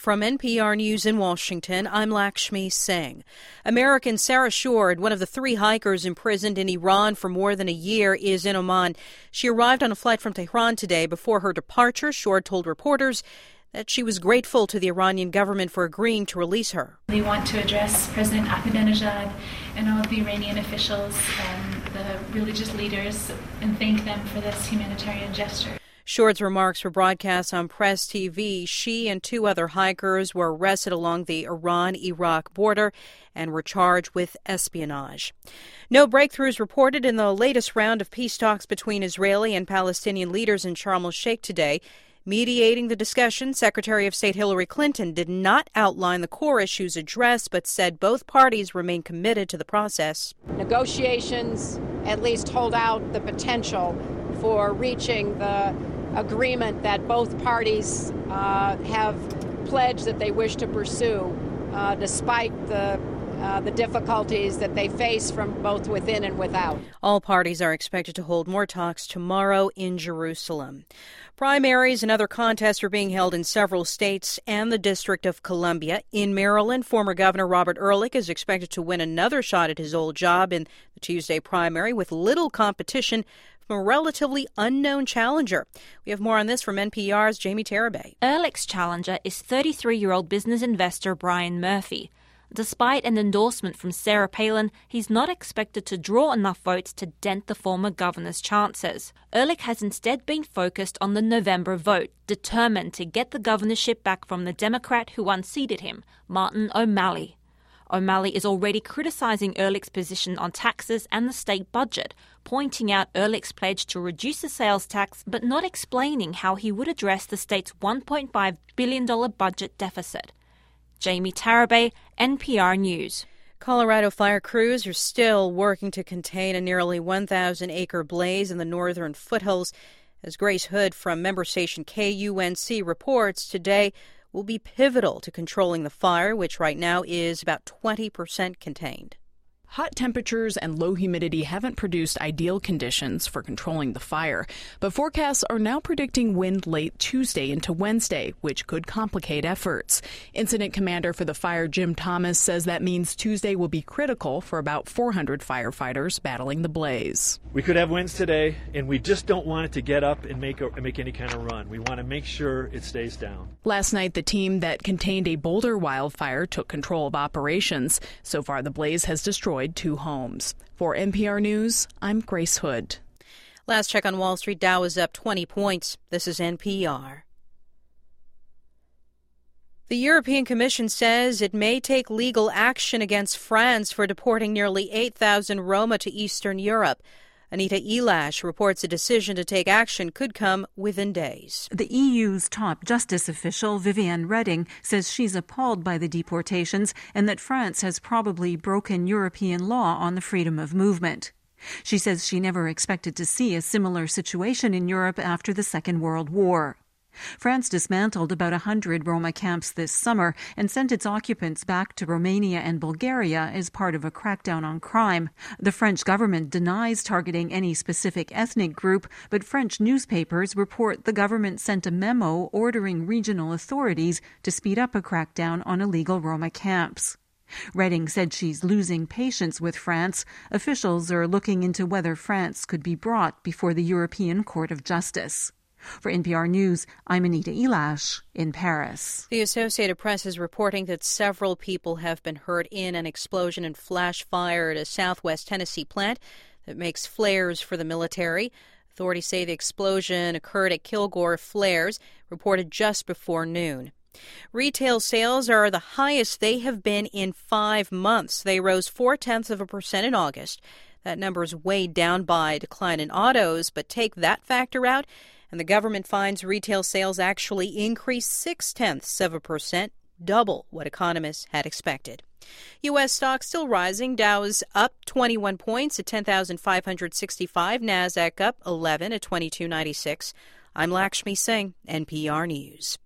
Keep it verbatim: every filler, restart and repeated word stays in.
From N P R News in Washington, I'm Lakshmi Singh. American Sarah Shourd, one of the three hikers imprisoned in Iran for more than a year, is in Oman. She arrived on a flight from Tehran today. Before her departure, Shourd told reporters that she was grateful to the Iranian government for agreeing to release her. They want to address President Ahmadinejad and all of the Iranian officials and the religious leaders and thank them for this humanitarian gesture. Shourd's remarks were broadcast on Press T V. She and two other hikers were arrested along the Iran-Iraq border and were charged with espionage. No breakthroughs reported in the latest round of peace talks between Israeli and Palestinian leaders in Sharm el-Sheikh today. Mediating the discussion, Secretary of State Hillary Clinton did not outline the core issues addressed, but said both parties remain committed to the process. Negotiations at least hold out the potential for reaching the agreement that both parties uh, have pledged that they wish to pursue, uh, despite the uh, the difficulties that they face from both within and without. All parties are expected to hold more talks tomorrow in Jerusalem. Primaries and other contests are being held in several states and the District of Columbia. In Maryland, former Governor Robert Ehrlich is expected to win another shot at his old job in the Tuesday primary with little competition from a relatively unknown challenger. We have more on this from N P R's Jamie Tarabay. Ehrlich's challenger is thirty-three-year-old business investor Brian Murphy. Despite an endorsement from Sarah Palin, he's not expected to draw enough votes to dent the former governor's chances. Ehrlich has instead been focused on the November vote, determined to get the governorship back from the Democrat who unseated him, Martin O'Malley. O'Malley is already criticising Ehrlich's position on taxes and the state budget, pointing out Ehrlich's pledge to reduce the sales tax, but not explaining how he would address the state's one point five billion dollars budget deficit. Jamie Tarabay, N P R News. Colorado fire crews are still working to contain a nearly one thousand acre blaze in the northern foothills. As Grace Hood from member station K U N C reports, today will be pivotal to controlling the fire, which right now is about twenty percent contained. Hot temperatures and low humidity haven't produced ideal conditions for controlling the fire, but forecasts are now predicting wind late Tuesday into Wednesday, which could complicate efforts. Incident commander for the fire, Jim Thomas, says that means Tuesday will be critical for about four hundred firefighters battling the blaze. We could have winds today, and we just don't want it to get up and make, a, make any kind of run. We want to make sure it stays down. Last night, the team that contained a Boulder wildfire took control of operations. So far, the blaze has destroyed two homes. For N P R News, I'm Grace Hood. Last check on Wall Street, Dow is up twenty points. This is N P R. The European Commission says it may take legal action against France for deporting nearly eight thousand Roma to Eastern Europe. Anita Elash reports a decision to take action could come within days. The E U's top justice official, Viviane Reding, says she's appalled by the deportations and that France has probably broken European law on the freedom of movement. She says she never expected to see a similar situation in Europe after the Second World War. France dismantled about one hundred Roma camps this summer and sent its occupants back to Romania and Bulgaria as part of a crackdown on crime. The French government denies targeting any specific ethnic group, but French newspapers report the government sent a memo ordering regional authorities to speed up a crackdown on illegal Roma camps. Reding said she's losing patience with France. Officials are looking into whether France could be brought before the European Court of Justice. For N P R News, I'm Anita Elash in Paris. The Associated Press is reporting that several people have been hurt in an explosion and flash fire at a southwest Tennessee plant that makes flares for the military. Authorities say the explosion occurred at Kilgore Flares, reported just before noon. Retail sales are the highest they have been in five months. They rose four-tenths of a percent in August. That number is weighed down by a decline in autos, but take that factor out, and the government finds retail sales actually increased six-tenths of a percent, double what economists had expected. U S stocks still rising. Dow is up twenty-one points at ten thousand five hundred sixty-five. NASDAQ up eleven at twenty-two ninety-six. I'm Lakshmi Singh, N P R News.